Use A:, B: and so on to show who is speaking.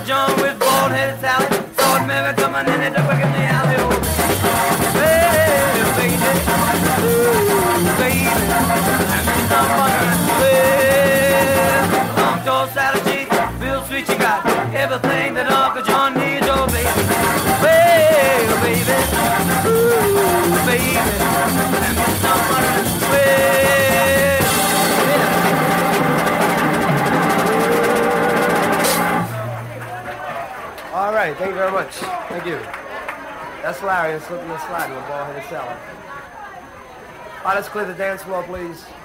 A: John with bald-headed Sally. Saw it Mary coming in and quick in the alley. Oh, hey, baby, oh, baby, and me some butter. Well, Long Tall Sally G, Bill Sweet, you got everything that Uncle John needs, oh baby. Well, baby, oh, baby, and me some butter. Well,
B: all right, thank you very much. Thank you. That's Larry, and slipping and sliding with ball-headed Sally. All right, let's clear the dance floor, please.